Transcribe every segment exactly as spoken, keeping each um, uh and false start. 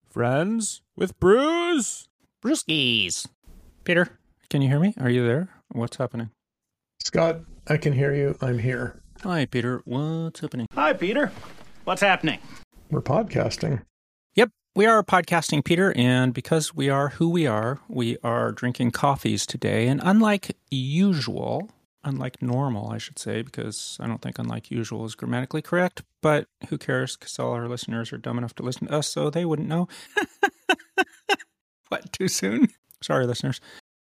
Friends with brews. Brewskis. Peter, can you hear me? Are you there? What's happening? Scott, I can hear you. I'm here. Hi, Peter. What's happening? Hi, Peter. What's happening? We're podcasting. Yep, we are podcasting, Peter, and because we are who we are, we are drinking coffees today. And unlike usual, unlike normal, I should say, because I don't think unlike usual is grammatically correct, but who cares, because all our listeners are dumb enough to listen to us, so they wouldn't know. What, too soon? Sorry, listeners.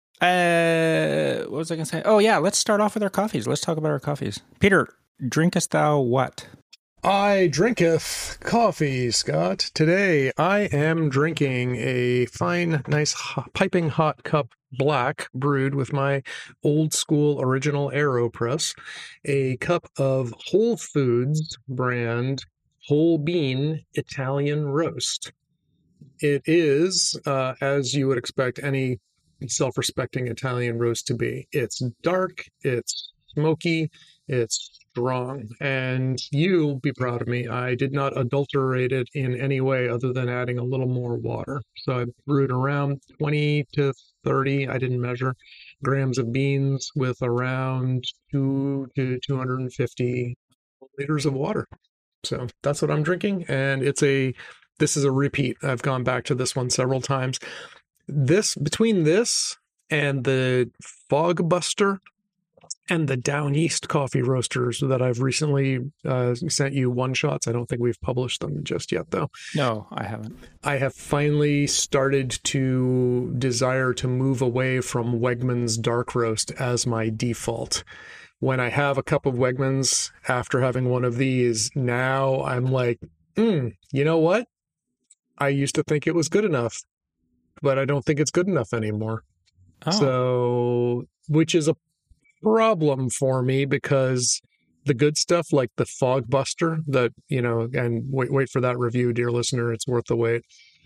Uh, what was I going to say? Oh, yeah, let's start off with our coffees. Let's talk about our coffees. Peter, drinkest thou what? I drinketh coffee, Scott. Today I am drinking a fine, nice, hot, piping hot cup black brewed with my old school original AeroPress, a cup of Whole Foods brand whole bean Italian roast. It is, uh, as you would expect any self-respecting Italian roast to be. It's dark, it's smoky, it's strong, and you'll be proud of me. I did not adulterate it in any way other than adding a little more water. So I brewed around twenty to thirty, I didn't measure, grams of beans with around two to two hundred fifty liters of water. So that's what I'm drinking, and it's a this is a repeat. I've gone back to this one several times. This between this and the Fog Buster and the Down East coffee roasters that I've recently uh, sent you one shots. I don't think we've published them just yet, though. No, I haven't. I have finally started to desire to move away from Wegmans dark roast as my default. When I have a cup of Wegmans after having one of these, now I'm like, mm, you know what? I used to think it was good enough, but I don't think it's good enough anymore. Oh. So, which is a problem for me because the good stuff like the Fog Buster that, you know, and wait, wait for that review, dear listener, it's worth the wait.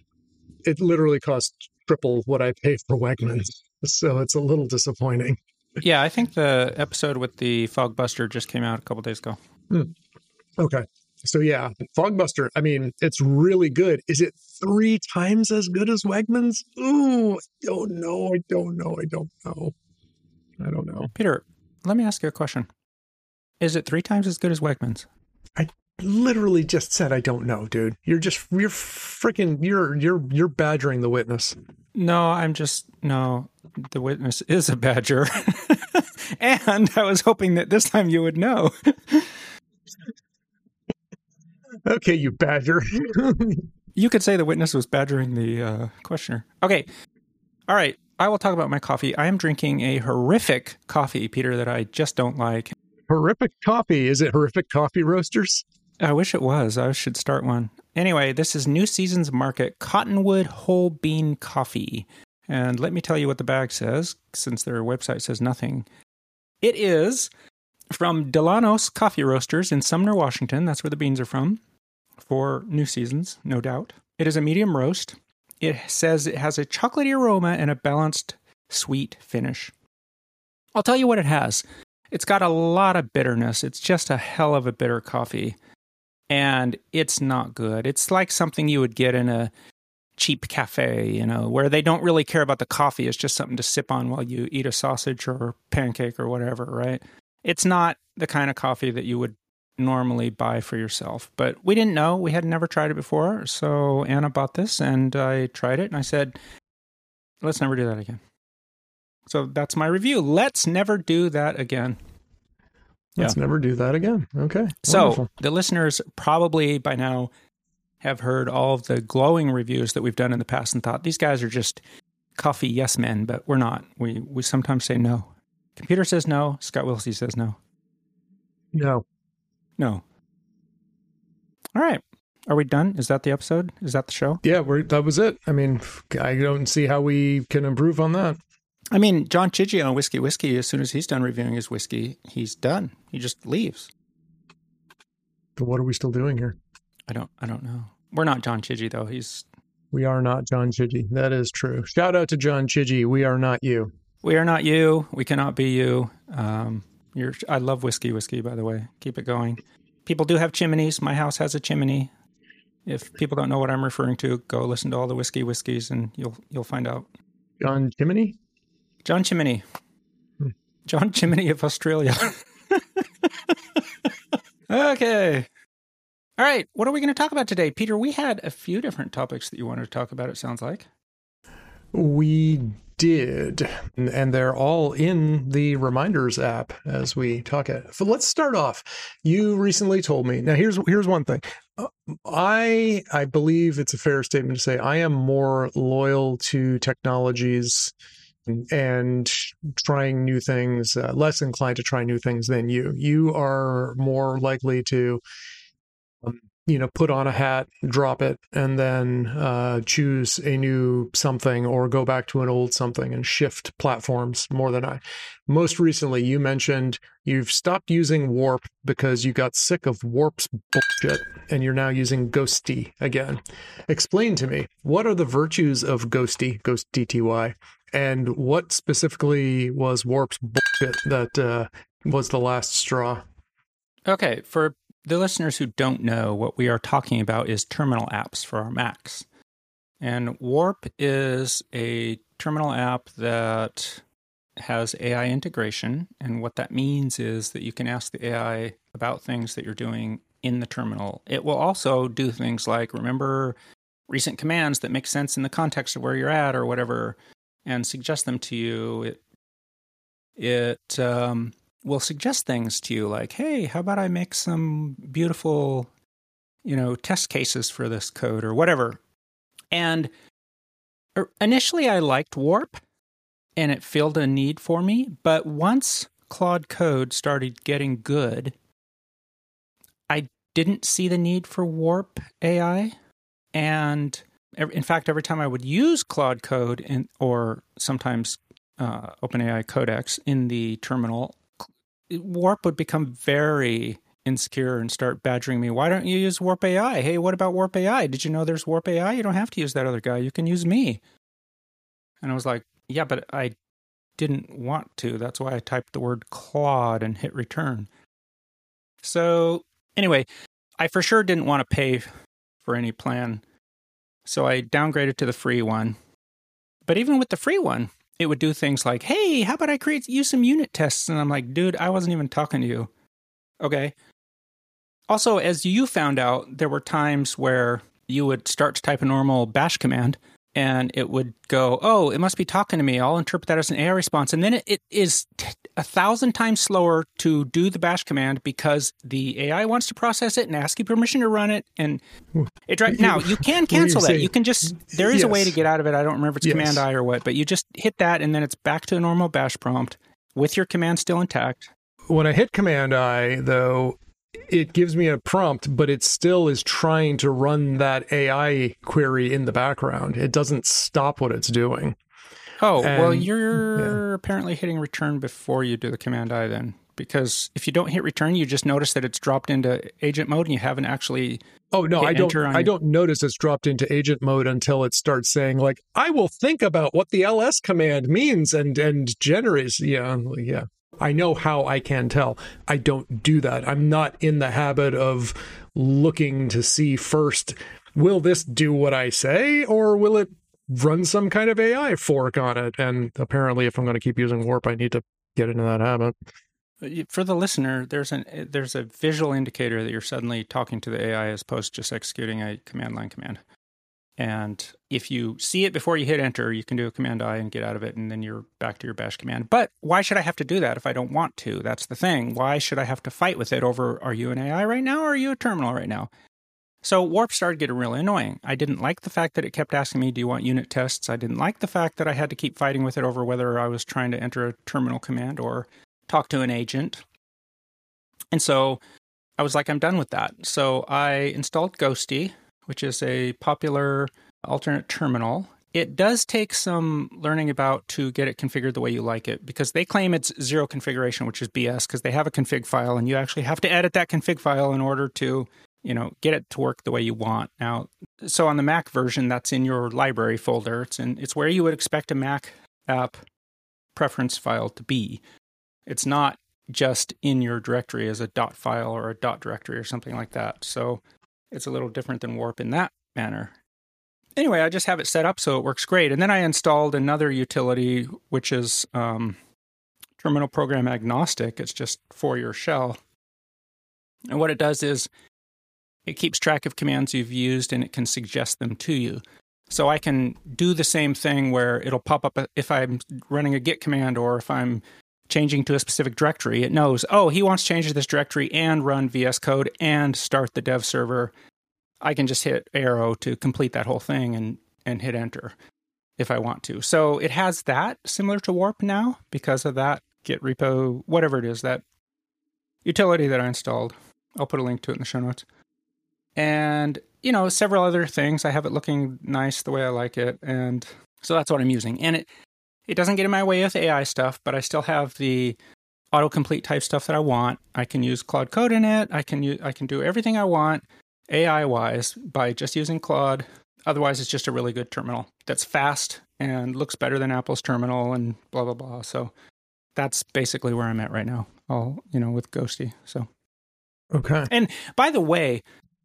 It literally costs triple what I pay for Wegmans. So it's a little disappointing. Yeah, I think the episode with the Fog Buster just came out a couple days ago. Hmm. Okay. So yeah, Fog Buster, I mean, it's really good. Is it three times as good as Wegmans? Ooh, I don't know. I don't know. I don't know. I don't know. Peter, let me ask you a question. Is it three times as good as Wegmans? I literally just said I don't know, dude. You're just you're freaking you're you're you're badgering the witness. No, I'm just no. The witness is a badger, and I was hoping that this time you would know. Okay, you badger. You could say the witness was badgering the uh, questioner. Okay, all right. I will talk about my coffee. I am drinking a horrific coffee, Peter, that I just don't like. Horrific coffee? Is it Horrific Coffee Roasters? I wish it was. I should start one. Anyway, this is New Seasons Market Cottonwood Whole Bean Coffee. And let me tell you what the bag says, since their website says nothing. It is from Delanos Coffee Roasters in Sumner, Washington. That's where the beans are from. For New Seasons, no doubt. It is a medium roast. It says it has a chocolatey aroma and a balanced, sweet finish. I'll tell you what it has. It's got a lot of bitterness. It's just a hell of a bitter coffee. And it's not good. It's like something you would get in a cheap cafe, you know, where they don't really care about the coffee. It's just something to sip on while you eat a sausage or pancake or whatever, right? It's not the kind of coffee that you would normally buy for yourself. But we didn't know. We had never tried it before. So Anna bought this and I tried it and I said, let's never do that again. So that's my review. Let's never do that again. Let's yeah. never do that again. Okay. So wonderful. The listeners probably by now have heard all of the glowing reviews that we've done in the past and thought these guys are just coffee yes men, but we're not. We we sometimes say no. Computer says no. Scott Wilsey says no. No. No. All right. Are we done? Is that the episode? Is that the show? Yeah, we're, that was it. I mean, I don't see how we can improve on that. I mean, John Chidgey on Whiskey Whiskey, as soon as he's done reviewing his whiskey, he's done. He just leaves. But what are we still doing here? I don't I don't know. We're not John Chidgey, though. He's We are not John Chidgey. That is true. Shout out to John Chidgey. We are not you. We are not you. We cannot be you. Um, you're. I love Whiskey Whiskey, by the way. Keep it going. People do have chimneys. My house has a chimney. If people don't know what I'm referring to, go listen to all the Whiskey Whiskies and you'll you'll find out. John Chimney? John Chimney. Hmm. John Chimney of Australia. Okay. All right. What are we going to talk about today? Peter, we had a few different topics that you wanted to talk about, it sounds like. We did. And they're all in the Reminders app as we talk it. So let's start off. You recently told me. Now, here's here's one thing. I I believe it's a fair statement to say I am more loyal to technologies and trying new things, uh, less inclined to try new things than you. You are more likely to, um, you know, put on a hat, drop it, and then uh, choose a new something or go back to an old something and shift platforms more than I. Most recently, you mentioned you've stopped using Warp because you got sick of Warp's bullshit and you're now using Ghosty again. Explain to me, what are the virtues of Ghosty, Ghost D T Y, and what specifically was Warp's bullshit that uh, was the last straw? Okay, for the listeners who don't know, what we are talking about is terminal apps for our Macs. And Warp is a terminal app that has A I integration. And what that means is that you can ask the A I about things that you're doing in the terminal. It will also do things like remember recent commands that make sense in the context of where you're at or whatever, and suggest them to you. It, it um, will suggest things to you like, hey, how about I make some beautiful, you know, test cases for this code or whatever. And initially I liked Warp and it filled a need for me. But once Claude Code started getting good, I didn't see the need for Warp A I. And in fact, every time I would use Claude Code in, or sometimes uh, OpenAI Codex in the terminal, Warp would become very insecure and start badgering me. Why don't you use Warp A I? Hey, what about Warp A I? Did you know there's Warp A I? You don't have to use that other guy. You can use me. And I was like, yeah, but I didn't want to. That's why I typed the word Claude and hit return. So anyway, I for sure didn't want to pay for any plan. So I downgraded to the free one. But even with the free one, it would do things like, hey, how about I create use some unit tests? And I'm like, dude, I wasn't even talking to you. Okay. Also, as you found out, there were times where you would start to type a normal bash command and it would go, oh, it must be talking to me. I'll interpret that as an A I response. And then it, it is t- a thousand times slower to do the bash command because the A I wants to process it and ask you permission to run it. And it drives. Now, you can cancel that. You can just, there is yes. a way to get out of it. I don't remember if it's yes. Command I or what, but you just hit that and then it's back to a normal bash prompt with your command still intact. When I hit Command I, though, it gives me a prompt, but it still is trying to run that A I query in the background. It doesn't stop what it's doing. Oh, and, well, you're yeah. apparently hitting return before you do the Command I then. Because if you don't hit return, you just notice that it's dropped into agent mode and you haven't actually Oh, no, I don't on... I don't notice it's dropped into agent mode until it starts saying, like, I will think about what the L S command means and, and generates. Yeah, yeah. I know how I can tell. I don't do that. I'm not in the habit of looking to see first, will this do what I say or will it run some kind of A I fork on it? And apparently, if I'm going to keep using Warp, I need to get into that habit. For the listener, there's an there's a visual indicator that you're suddenly talking to the A I as opposed to just executing a command line command. And if you see it before you hit enter, you can do a Command I and get out of it, and then you're back to your bash command. But why should I have to do that if I don't want to? That's the thing. Why should I have to fight with it over, are you an A I right now or are you a terminal right now? So Warp started getting really annoying. I didn't like the fact that it kept asking me, do you want unit tests? I didn't like the fact that I had to keep fighting with it over whether I was trying to enter a terminal command or talk to an agent. And so I was like, I'm done with that. So I installed Ghosty, which is a popular alternate terminal. It does take some learning about to get it configured the way you like it, because they claim it's zero configuration, which is B S, because they have a config file, and you actually have to edit that config file in order to, you know, get it to work the way you want. Now, so on the Mac version, that's in your library folder. It's in, it's where you would expect a Mac app preference file to be. It's not just in your directory as a dot file or a dot directory or something like that. So it's a little different than Warp in that manner. Anyway, I just have it set up so it works great. And then I installed another utility, which is um, terminal program agnostic. It's just for your shell. And what it does is it keeps track of commands you've used and it can suggest them to you. So I can do the same thing where it'll pop up if I'm running a git command or if I'm changing to a specific directory. It knows, oh, he wants to change to this directory and run V S Code and start the dev server. I can just hit arrow to complete that whole thing and, and hit enter if I want to. So it has that similar to Warp now because of that Git repo, whatever it is, that utility that I installed. I'll put a link to it in the show notes. And, you know, several other things. I have it looking nice the way I like it. And so that's what I'm using. And it, it doesn't get in my way with A I stuff, but I still have the autocomplete type stuff that I want. I can use Claude Code in it. I can use, I can do everything I want A I-wise by just using Claude. Otherwise, it's just a really good terminal that's fast and looks better than Apple's terminal and blah, blah, blah. So that's basically where I'm at right now, all, you know, with Ghosty. So, okay. And by the way,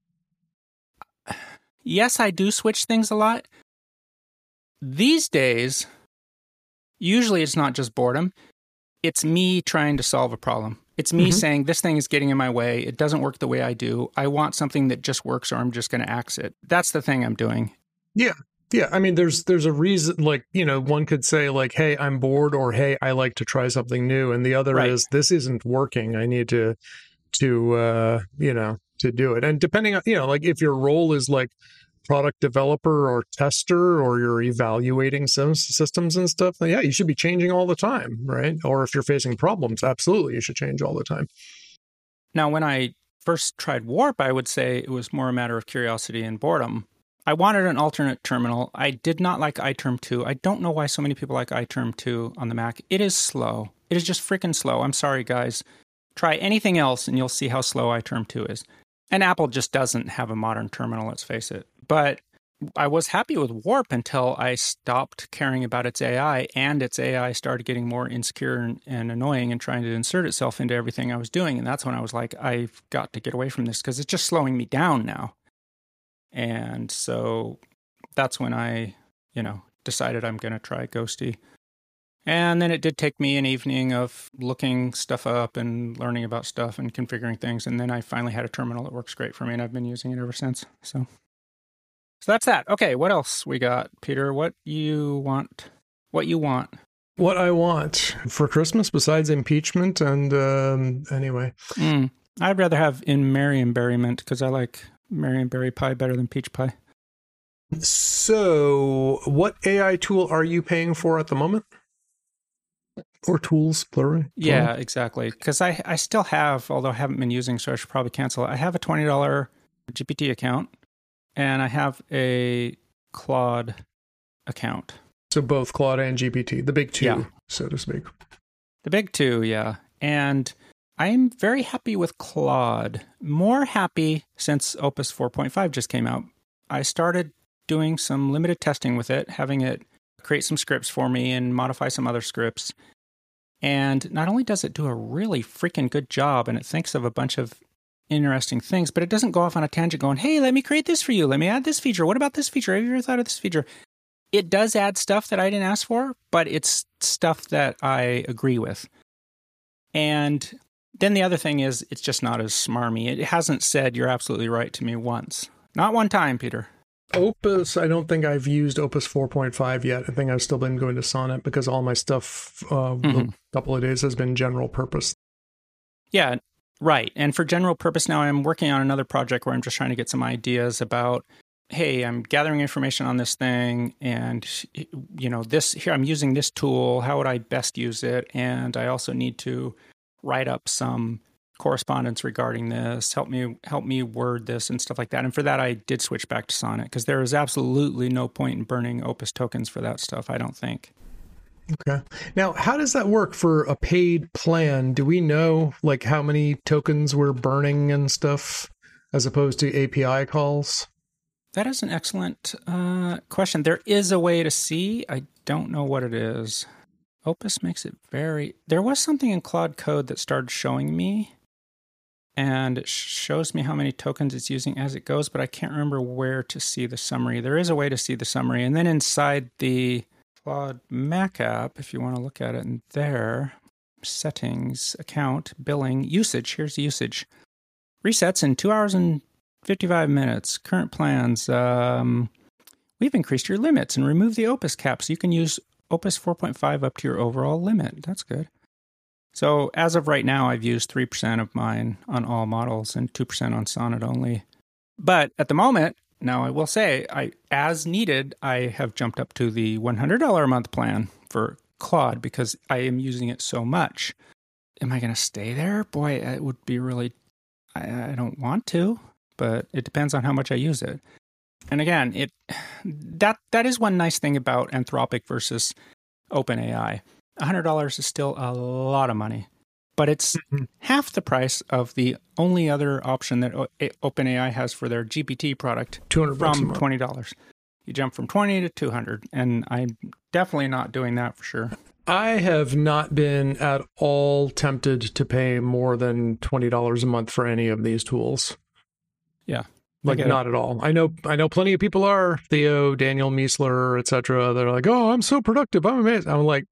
yes, I do switch things a lot. These days, usually it's not just boredom. It's me trying to solve a problem. It's me mm-hmm. saying, this thing is getting in my way. It doesn't work the way I do. I want something that just works or I'm just going to axe it. That's the thing I'm doing. Yeah. Yeah. I mean, there's there's a reason, like, you know, one could say like, hey, I'm bored, or hey, I like to try something new. And the other right. is, this isn't working. I need to, to uh, you know, to do it. And depending on, you know, like if your role is like product developer or tester, or you're evaluating some systems and stuff, then yeah, you should be changing all the time, right? Or if you're facing problems, absolutely, you should change all the time. Now, when I first tried Warp, I would say it was more a matter of curiosity and boredom. I wanted an alternate terminal. I did not like iTerm two. I don't know why so many people like iTerm two on the Mac. It is slow. It is just freaking slow. I'm sorry, guys. Try anything else and you'll see how slow iTerm two is. And Apple just doesn't have a modern terminal, let's face it. But I was happy with Warp until I stopped caring about its A I, and its A I started getting more insecure and, and annoying and trying to insert itself into everything I was doing. And that's when I was like, I've got to get away from this because it's just slowing me down now. And so that's when I, you know, decided I'm going to try Ghosty. And then it did take me an evening of looking stuff up and learning about stuff and configuring things. And then I finally had a terminal that works great for me, and I've been using it ever since. So, so that's that. Okay, what else we got, Peter? What you want? What you want? What I want for Christmas besides impeachment and um, anyway. Mm, I'd rather have in Marionberryment because I like Marionberry pie better than peach pie. So, what A I tool are you paying for at the moment? Or tools, plural? Yeah, exactly. Because I, I still have, although I haven't been using, so I should probably cancel it. I have a twenty dollars G P T account, and I have a Claude account. So both Claude and G P T, the big two, yeah. so to speak. The big two, yeah. And I'm very happy with Claude. More happy since Opus four point five just came out. I started doing some limited testing with it, having it create some scripts for me and modify some other scripts. And not only does it do a really freaking good job, and it thinks of a bunch of interesting things, but it doesn't go off on a tangent going, hey, let me create this for you. Let me add this feature. What about this feature? Have you ever thought of this feature? It does add stuff that I didn't ask for, but it's stuff that I agree with. And then the other thing is, it's just not as smarmy. It hasn't said you're absolutely right to me once. Not one time, Peter. Opus, I don't think I've used Opus four point five yet. I think I've still been going to Sonnet because all my stuff uh, mm-hmm. a couple of days has been general purpose. Yeah, right. And for general purpose now, I'm working on another project where I'm just trying to get some ideas about, hey, I'm gathering information on this thing, and, you know, this here, I'm using this tool. How would I best use it? And I also need to write up some correspondence regarding this, help me help me word this and stuff like that. And for that, I did switch back to Sonnet because there is absolutely no point in burning Opus tokens for that stuff, I don't think. Okay. Now, how does that work for a paid plan? Do we know like how many tokens we're burning and stuff as opposed to A P I calls? That is an excellent uh, question. There is a way to see. I don't know what it is. Opus makes it very... There was something in Claude Code that started showing me. and it shows me how many tokens it's using as it goes, but I can't remember where to see the summary. There is a way to see the summary. And then inside the Claude Mac app, if you want to look at it in there, settings, account, billing, usage. Here's the usage. Resets in two hours and fifty-five minutes. Current plans. Um, we've increased your limits and removed the Opus cap, so you can use Opus four point five up to your overall limit. That's good. So as of right now, I've used three percent of mine on all models and two percent on Sonnet only. But at the moment, now I will say, I as needed, I have jumped up to the one hundred dollars a month plan for Claude because I am using it so much. Am I going to stay there? Boy, it would be really, I, I don't want to, but it depends on how much I use it. And again, it that that is one nice thing about Anthropic versus OpenAI. one hundred dollars is still a lot of money, but it's mm-hmm. half the price of the only other option that o- OpenAI has for their G P T product two hundred bucks from twenty dollars. You jump from twenty to two hundred, and I'm definitely not doing that for sure. I have not been at all tempted to pay more than twenty dollars a month for any of these tools. Yeah. Like not at all. I know I know plenty of people are, Theo, Daniel Miessler, et cetera. They're like, oh, I'm so productive. I'm amazed. I'm like,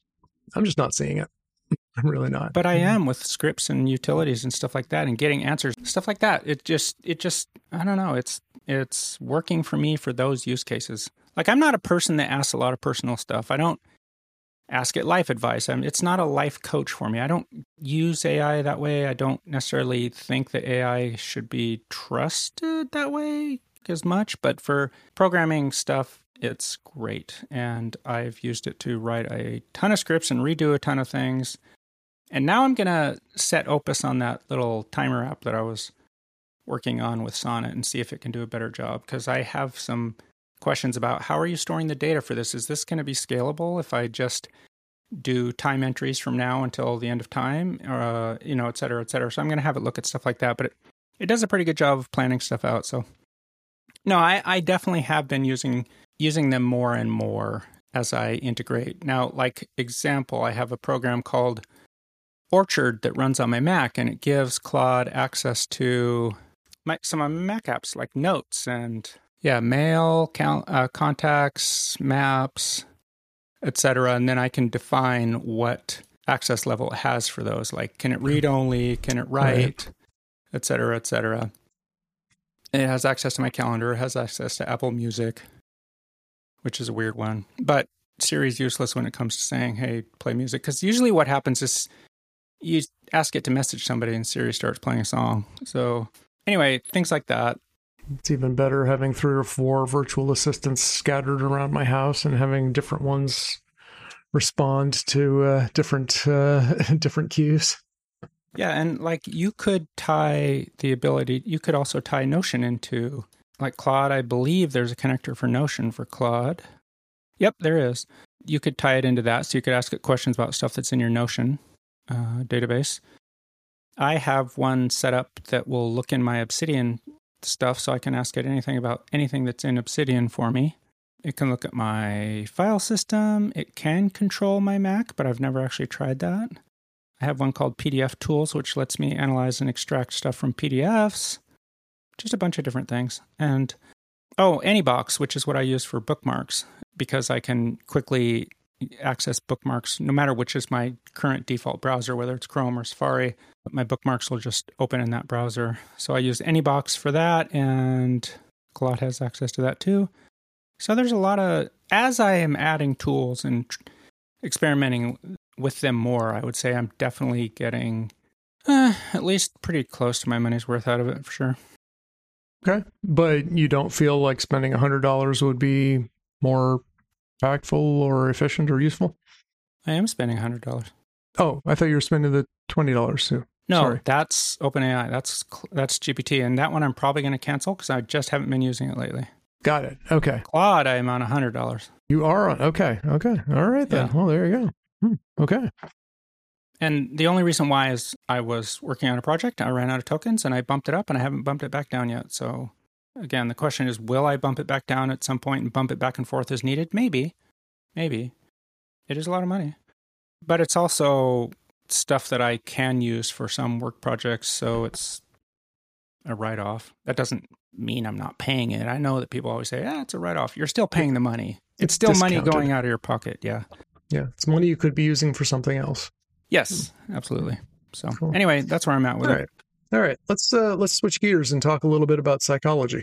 I'm just not seeing it. I'm really not. But I am with scripts and utilities and stuff like that and getting answers, stuff like that. It just, it just, I don't know. It's, it's working for me for those use cases. Like I'm not a person that asks a lot of personal stuff. I don't ask it life advice. I mean, it's not a life coach for me. I don't use A I that way. I don't necessarily think that A I should be trusted that way as much, but for programming stuff, it's great. And I've used it to write a ton of scripts and redo a ton of things. And now I'm going to set Opus on that little timer app that I was working on with Sonnet and see if it can do a better job. Because I have some questions about how are you storing the data for this? Is this going to be scalable if I just do time entries from now until the end of time, uh, you know, et cetera, et cetera. So I'm going to have it look at stuff like that. But it, it does a pretty good job of planning stuff out. So no, I, I definitely have been using using them more and more as I integrate. Now, like example, I have a program called Orchard that runs on my Mac, and it gives Claude access to my, some of my Mac apps like Notes and yeah, mail, count, uh, contacts, maps, et cetera. And then I can define what access level it has for those. Like, can it read only? Can it write? Right. Et cetera, et cetera. It has access to my calendar. It has access to Apple Music, which is a weird one. But Siri's useless when it comes to saying, hey, play music. Because usually what happens is you ask it to message somebody and Siri starts playing a song. So anyway, things like that. It's even better having three or four virtual assistants scattered around my house and having different ones respond to uh, different uh, different cues. Yeah, and like you could tie the ability, you could also tie Notion into, like Claude, I believe there's a connector for Notion for Claude. Yep, there is. You could tie it into that, so you could ask it questions about stuff that's in your Notion uh, database. I have one set up that will look in my Obsidian stuff, so I can ask it anything about anything that's in Obsidian for me. It can look at my file system. It can control my Mac, but I've never actually tried that. I have one called P D F Tools, which lets me analyze and extract stuff from P D Fs. Just a bunch of different things. And, oh, AnyBox, which is what I use for bookmarks, because I can quickly access bookmarks, no matter which is my current default browser, whether it's Chrome or Safari. My bookmarks will just open in that browser. So I use AnyBox for that, and Claude has access to that too. So there's a lot of, as I am adding tools and tr- experimenting with them more, I would say I'm definitely getting uh, at least pretty close to my money's worth out of it for sure. Okay. But you don't feel like spending one hundred dollars would be more impactful or efficient or useful? I am spending one hundred dollars. Oh, I thought you were spending the twenty dollars too. No, Sorry. That's OpenAI. That's that's G P T. And that one I'm probably going to cancel because I just haven't been using it lately. Got it. Okay. Claude, I'm on one hundred dollars. You are on. Okay. Okay. All right then. Yeah. Well, there you go. Hmm. Okay. And the only reason why is I was working on a project. I ran out of tokens and I bumped it up and I haven't bumped it back down yet. So again, the question is, will I bump it back down at some point and bump it back and forth as needed? Maybe. Maybe. It is a lot of money. But it's also stuff that I can use for some work projects, so it's a write-off. That doesn't mean I'm not paying it. I know that people always say, "Ah, it's a write-off." You're still paying the money. It's, It's still money discounted. going out of your pocket. Yeah. Yeah, it's money you could be using for something else. Yes, absolutely. So Cool. anyway, that's where I'm at with All it. right. All right. Let's uh, let's switch gears and talk a little bit about psychology.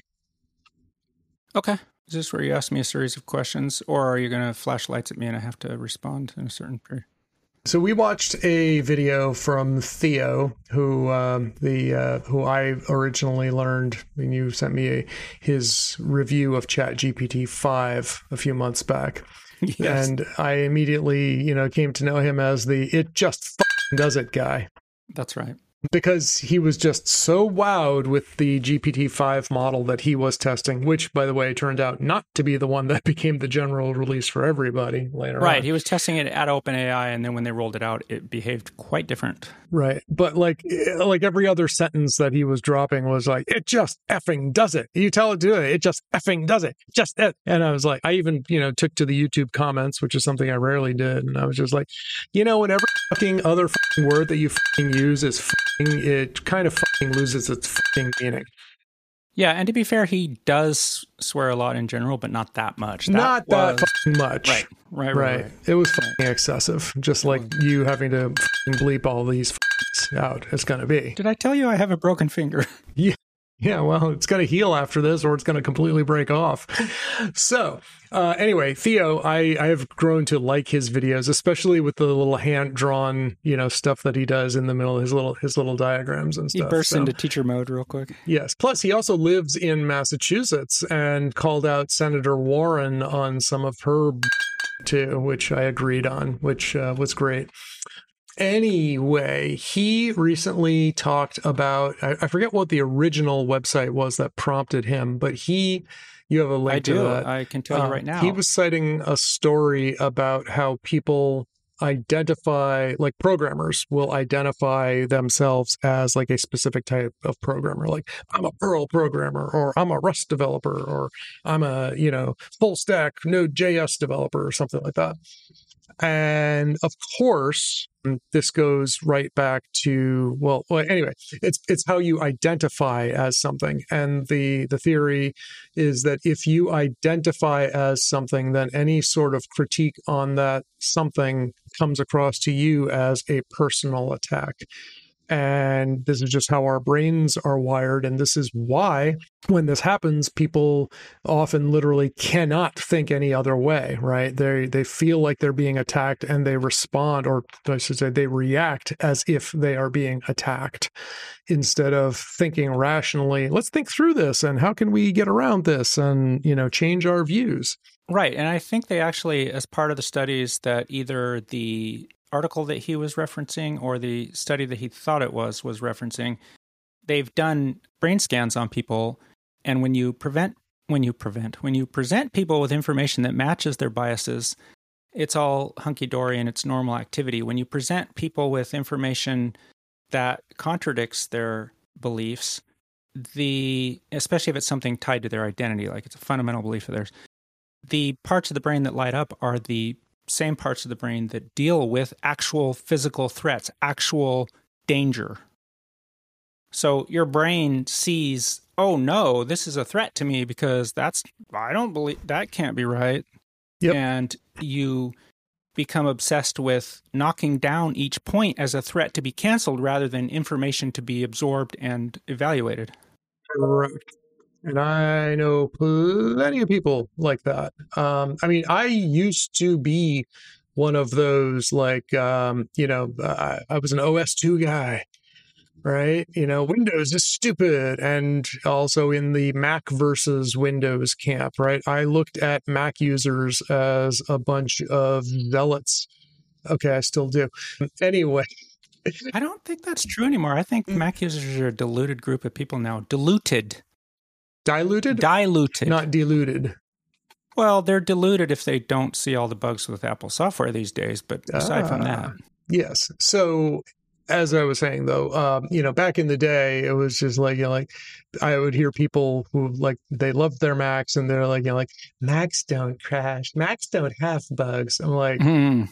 Okay. Is this where you ask me a series of questions, or are you going to flash lights at me and I have to respond in a certain period? So we watched a video from Theo, who um, the uh, who I originally learned when you sent me a, his review of ChatGPT five a few months back, Yes. and I immediately you know came to know him as the "it just f***ing does it" guy. That's right. Because he was just so wowed with the G P T five model that he was testing, which, by the way, turned out not to be the one that became the general release for everybody later Right. on. He was testing it at OpenAI, and then when they rolled it out, it behaved quite different. Right. But like like every other sentence that he was dropping was like, it just effing does it. You tell it to do it. It just effing does it. Just it. And I was like, I even, you know, took to the YouTube comments, which is something I rarely did. And I was just like, you know, whenever fucking other fucking word that you fucking use is fucking, it kind of fucking loses its fucking meaning. Yeah, and to be fair, he does swear a lot in general, but not that much. That Not that was- fucking much. Right, right, right. Right. right. It was fucking excessive. Just like you having to fucking bleep all these fucks out. It's going to be. Did I tell you I have a broken finger? Yeah, well, it's going to heal after this or it's going to completely break off. So, uh, anyway, Theo, I, I have grown to like his videos, especially with the little hand-drawn, you know, stuff that he does in the middle, his little his little diagrams and He stuff. bursts So, into teacher mode real quick. yes. Plus, he also lives in Massachusetts and called out Senator Warren on some of her too, which I agreed on, which uh, was great. Anyway, he recently talked about, I, I forget what the original website was that prompted him, but he, you have a link I to do. that. I can tell you Uh, right now. He was citing a story about how people identify, like programmers will identify themselves as like a specific type of programmer. Like, I'm a Perl programmer, or I'm a Rust developer, or I'm a, you know, full stack Node.js developer, or something like that. And of course, this goes right back to, well, well, anyway, it's it's how you identify as something. And the the theory is that if you identify as something, then any sort of critique on that something comes across to you as a personal attack. And this is just how our brains are wired. And this is why, when this happens, people often literally cannot think any other way, right? They they feel like they're being attacked and they respond, or I should say, they react as if they are being attacked instead of thinking rationally, let's think through this and how can we get around this and, you know, change our views. Right. And I think they actually, as part of the studies that either the article that he was referencing or the study that he thought it was was referencing, they've done brain scans on people, and when you prevent when you prevent when you present people with information that matches their biases, it's all hunky-dory and it's normal activity. When you present people with information that contradicts their beliefs, the especially if it's something tied to their identity, like it's a fundamental belief of theirs, the parts of the brain that light up are the same parts of the brain that deal with actual physical threats, actual danger. So your brain sees, oh no, this is a threat to me because that's, I don't believe, that can't be right. Yep. And you become obsessed with knocking down each point as a threat to be canceled rather than information to be absorbed and evaluated. Correct. And I know plenty of people like that. Um, I mean, I used to be one of those, like, um, you know, uh, I was an O S two guy, right? You know, Windows is stupid. And also in the Mac versus Windows camp, right? I looked at Mac users as a bunch of zealots. Okay, I still do. Anyway. I don't think that's true anymore. I think Mac users are a diluted group of people now. Diluted. Diluted? Diluted. Not diluted. Well, they're diluted if they don't see all the bugs with Apple software these days. But aside from that. Ah, yes. So as I was saying, though, um, you know, back in the day, it was just like, you know, like I would hear people who like they loved their Macs and they're like, you know, like Macs don't crash. Macs don't have bugs. I'm like, Mm.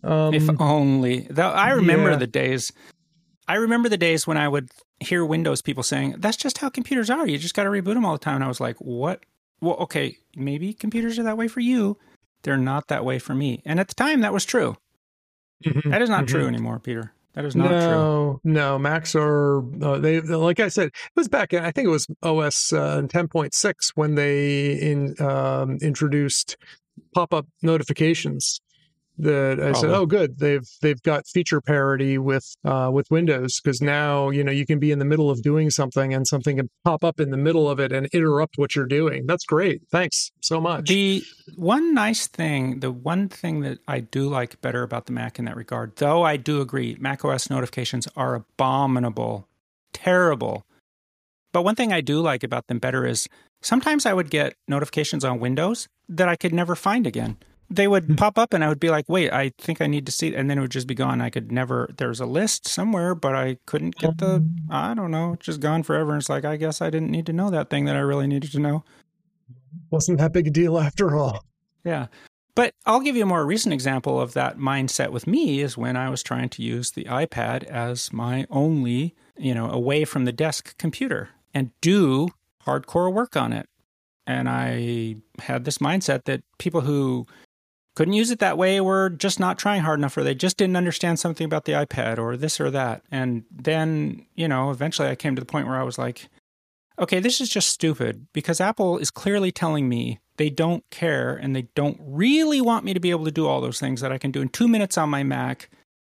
Um, If only. Though I remember yeah. the days. I remember the days when I would hear Windows people saying, "That's just how computers are. You just got to reboot them all the time." And I was like, "What? Well, okay, maybe computers are that way for you. They're not that way for me." And at the time, that was true. mhm, That is not mhm. true anymore, Peter. That is not true. No, no, Macs are uh, they like I said, it was back in I think it was O S uh, ten point six when they in um, introduced pop-up notifications. That I said, Probably. oh, good, they've they've got feature parity with uh, with Windows, because now you know you can be in the middle of doing something and something can pop up in the middle of it and interrupt what you're doing. That's great. Thanks so much. The one nice thing, the one thing that I do like better about the Mac in that regard, though I do agree, macOS notifications are abominable, terrible. But one thing I do like about them better is sometimes I would get notifications on Windows that I could never find again. They would pop up and I would be like, wait, I think I need to see it. And then it would just be gone. I could never, there's a list somewhere, but I couldn't get the, I don't know, it's just gone forever. And it's like, I guess I didn't need to know that thing that I really needed to know. Wasn't that big a deal after all. Yeah. But I'll give you a more recent example of that mindset with me is when I was trying to use the iPad as my only, you know, away from the desk computer and do hardcore work on it. And I had this mindset that people who couldn't use it that way were just not trying hard enough, or they just didn't understand something about the iPad or this or that. And then, you know, eventually I came to the point where I was like, okay, this is just stupid because Apple is clearly telling me they don't care and they don't really want me to be able to do all those things that I can do in two minutes on my Mac,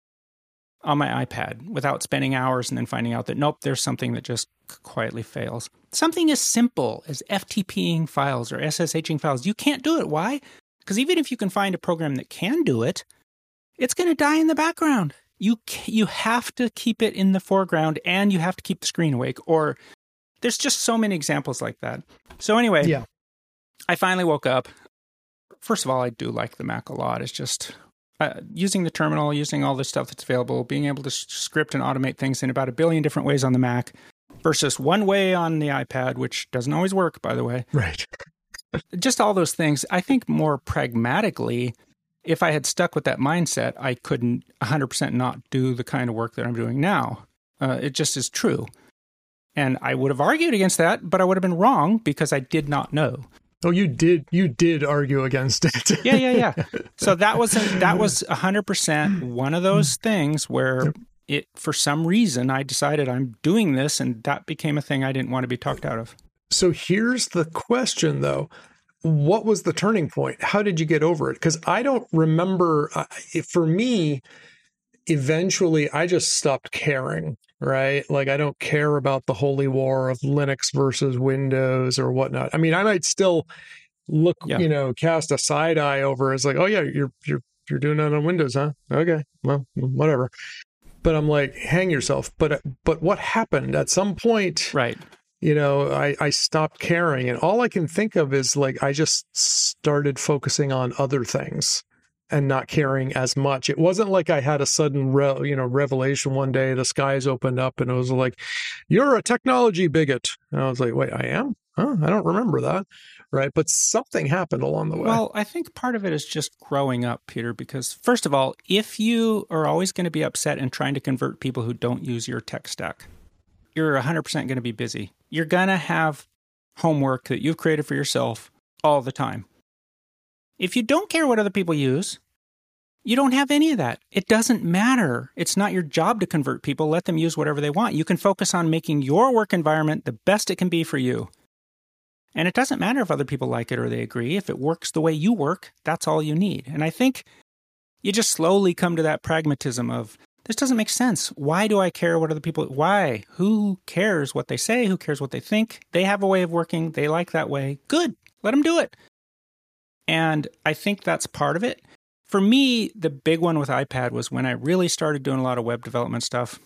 on my iPad, without spending hours and then finding out that, nope, there's something that just quietly fails. Something as simple as FTPing files or SSHing files, you can't do it. Why? Because even if you can find a program that can do it, it's going to die in the background. You you have to keep it in the foreground and you have to keep the screen awake, or there's just so many examples like that. So anyway, Yeah. I finally woke up. First of all, I do like the Mac a lot. It's just uh, using the terminal, using all this stuff that's available, being able to s- script and automate things in about a billion different ways on the Mac versus one way on the iPad, which doesn't always work, by the way. Right. Just all those things. I think more pragmatically, if I had stuck with that mindset, I couldn't one hundred percent not do the kind of work that I'm doing now. Uh, it just is true. And I would have argued against that, but I would have been wrong because I did not know. Oh, you did. You did argue against it. Yeah, yeah, yeah. So that was a, that was one hundred percent one of those things where it, for some reason, I decided I'm doing this, and that became a thing I didn't want to be talked out of. So here's the question, though. What was the turning point? How did you get over it? Because I don't remember. Uh, for me, eventually, I just stopped caring, right? Like, I don't care about the holy war of Linux versus Windows or whatnot. I mean, I might still look, Yeah. you know, cast a side eye over as like, oh, yeah, you're, you're, you're doing that on Windows, huh? Okay, well, whatever. But I'm like, hang yourself. But, but what happened at some point? Right. You know, I, I stopped caring. And all I can think of is like, I just started focusing on other things and not caring as much. It wasn't like I had a sudden, re, you know, revelation one day, the skies opened up and it was like, you're a technology bigot. And I was like, wait, I am? Huh? I don't remember that. Right. But something happened along the way. Well, I think part of it is just growing up, Peter, because first of all, if you are always going to be upset and trying to convert people who don't use your tech stack, you're one hundred percent going to be busy. You're going to have homework that you've created for yourself all the time. If you don't care what other people use, you don't have any of that. It doesn't matter. It's not your job to convert people. Let them use whatever they want. You can focus on making your work environment the best it can be for you. And it doesn't matter if other people like it or they agree. If it works the way you work, that's all you need. And I think you just slowly come to that pragmatism of, this doesn't make sense. Why do I care what other people... Why? Who cares what they say? Who cares what they think? They have a way of working. They like that way. Good. Let them do it. And I think that's part of it. For me, the big one with iPad was when I really started doing a lot of web development stuff.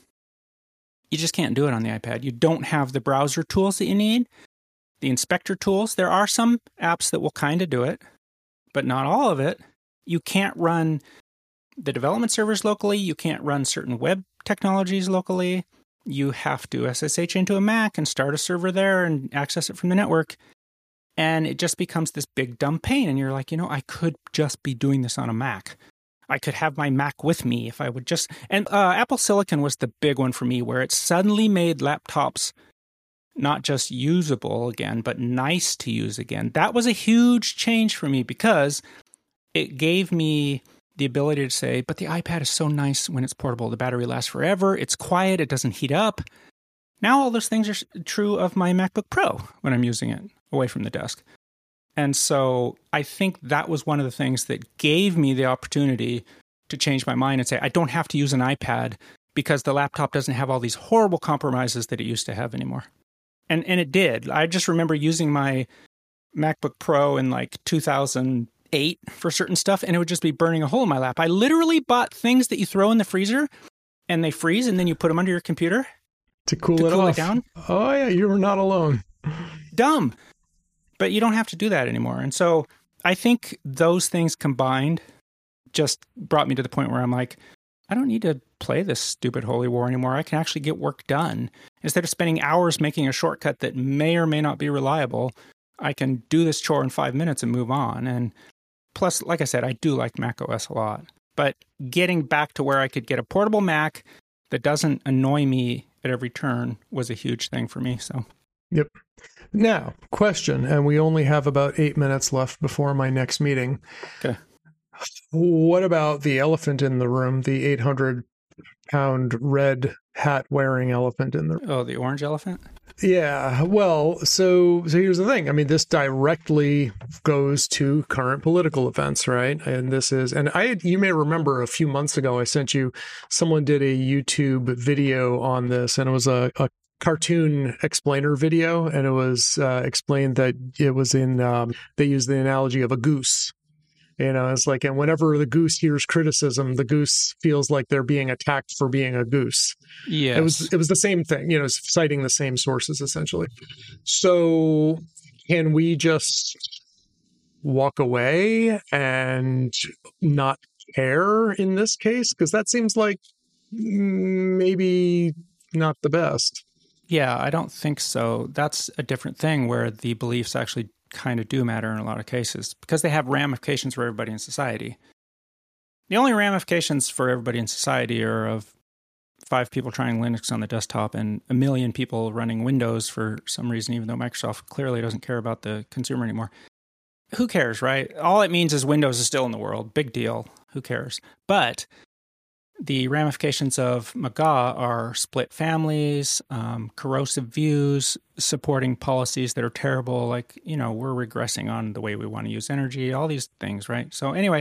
You just can't do it on the iPad. You don't have the browser tools that you need, the inspector tools. There are some apps that will kind of do it, but not all of it. You can't run the development servers locally. You can't run certain web technologies locally. You have to S S H into a Mac and start a server there and access it from the network. And it just becomes this big dumb pain. And you're like, you know, I could just be doing this on a Mac. I could have my Mac with me if I would just... And uh, Apple Silicon was the big one for me, where it suddenly made laptops not just usable again, but nice to use again. That was a huge change for me because it gave me the ability to say, but the iPad is so nice when it's portable. The battery lasts forever. It's quiet. It doesn't heat up. Now all those things are true of my MacBook Pro when I'm using it away from the desk. And so I think that was one of the things that gave me the opportunity to change my mind and say, I don't have to use an iPad because the laptop doesn't have all these horrible compromises that it used to have anymore. And and it did. I just remember using my MacBook Pro in like two thousand eight for certain stuff, and it would just be burning a hole in my lap. I literally bought things that you throw in the freezer and they freeze, and then you put them under your computer to cool, to it, cool off. it down. Oh, yeah, you were not alone. Dumb. But you don't have to do that anymore. And so I think those things combined just brought me to the point where I'm like, I don't need to play this stupid holy war anymore. I can actually get work done. Instead of spending hours making a shortcut that may or may not be reliable, I can do this chore in five minutes and move on. And plus, like I said, I do like macOS a lot. But getting back to where I could get a portable Mac that doesn't annoy me at every turn was a huge thing for me. So, yep. Now, question, and we only have about eight minutes left before my next meeting. Okay. What about the elephant in the room, the eight hundred pound red hat wearing elephant in the room? Oh, the orange elephant? Yeah, well, so so here's the thing. I mean, this directly goes to current political events, right? And this is, and I, you may remember a few months ago, I sent you, someone did a YouTube video on this, and it was a, a cartoon explainer video, and it was uh, explained that it was in, um, they used the analogy of a goose. You know, it's like, and whenever the goose hears criticism, the goose feels like they're being attacked for being a goose. Yes. It was it was the same thing, you know, citing the same sources essentially. So can we just walk away and not care in this case? Because that seems like maybe not the best. Yeah, I don't think so. That's a different thing where the beliefs actually kind of do matter in a lot of cases because they have ramifications for everybody in society. The only ramifications for everybody in society are of five people trying Linux on the desktop and a million people running Windows for some reason, even though Microsoft clearly doesn't care about the consumer anymore. Who cares, right? All it means is Windows is still in the world. Big deal. Who cares? But the ramifications of M A G A are split families, um, corrosive views, supporting policies that are terrible, like, you know, we're regressing on the way we want to use energy, all these things, right? So anyway,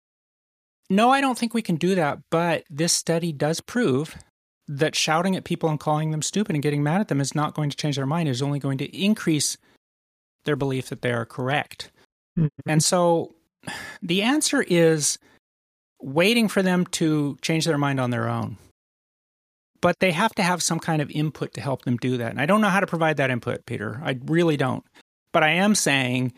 no, I don't think we can do that, but this study does prove that shouting at people and calling them stupid and getting mad at them is not going to change their mind. It is only going to increase their belief that they are correct. Mm-hmm. And so the answer is waiting for them to change their mind on their own. But they have to have some kind of input to help them do that. And I don't know how to provide that input, Peter. I really don't. But I am saying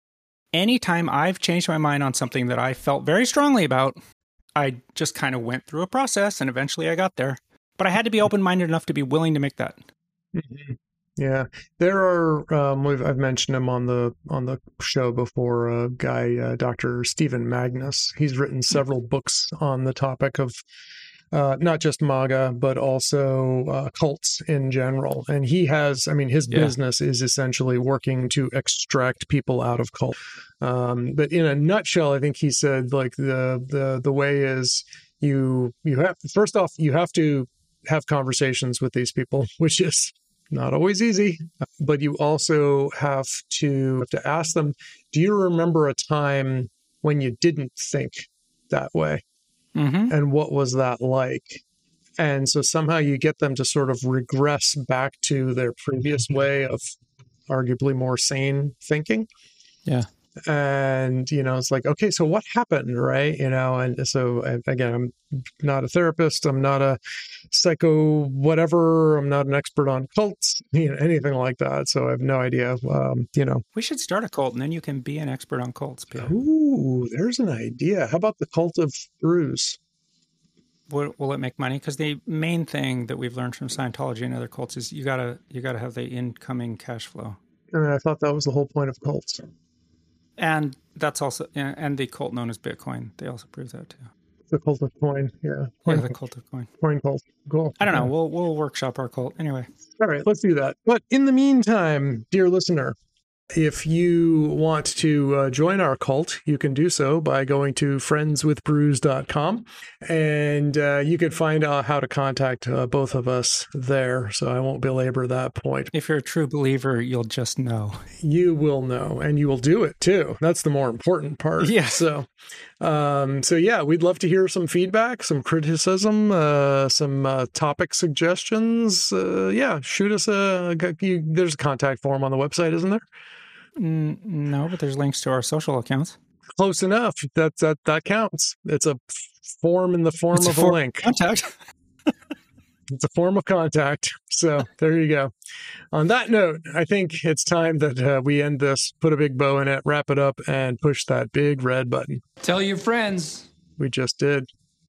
anytime I've changed my mind on something that I felt very strongly about, I just kind of went through a process and eventually I got there. But I had to be open-minded enough to be willing to make that. Mm-hmm. Yeah, there are. Um, we've, I've mentioned him on the on the show before. A guy, uh, Doctor Stephen Magnus. He's written several books on the topic of uh, not just M A G A, but also uh, cults in general. And he has, I mean, his yeah. business is essentially working to extract people out of cult. Um, but in a nutshell, I think he said like the the the way is you you have first off you have to have conversations with these people, which is not always easy, but you also have to have to ask them, do you remember a time when you didn't think that way? Mm-hmm. And what was that like? And so somehow you get them to sort of regress back to their previous way of arguably more sane thinking. Yeah. And, you know, it's like, okay, so what happened, right? You know, and so, again, I'm not a therapist. I'm not a psycho whatever. I'm not an expert on cults, you know, anything like that. So I have no idea, um, you know. We should start a cult, and then you can be an expert on cults, Peter. Ooh, there's an idea. How about the cult of Bruce? Will, will it make money? Because the main thing that we've learned from Scientology and other cults is you gotta you gotta have the incoming cash flow. And I thought that was the whole point of cults. And that's also, and the cult known as Bitcoin, they also prove that too. The cult of coin. Yeah. Yeah, Coin, the cult of coin. coin cult. Cool. I don't know. Yeah. We'll we'll workshop our cult anyway. All right, let's do that. But in the meantime, dear listener, if you want to uh, join our cult, you can do so by going to friends with brews dot com, and uh, you can find out how to contact uh, both of us there. So I won't belabor that point. If you're a true believer, you'll just know. You will know, and you will do it too. That's the more important part. Yeah. So, um, so yeah, we'd love to hear some feedback, some criticism, uh, some uh, topic suggestions. Uh, yeah, shoot us a. You, there's a contact form on the website, isn't there? Mm, no, but there's links to our social accounts. Close enough. That that that counts. It's a form in the form It's of a, form link. Contact. It's a form of contact. So there you go. On that note, I think it's time that uh, we end this, put a big bow in it, wrap it up, and push that big red button. Tell your friends. We just did.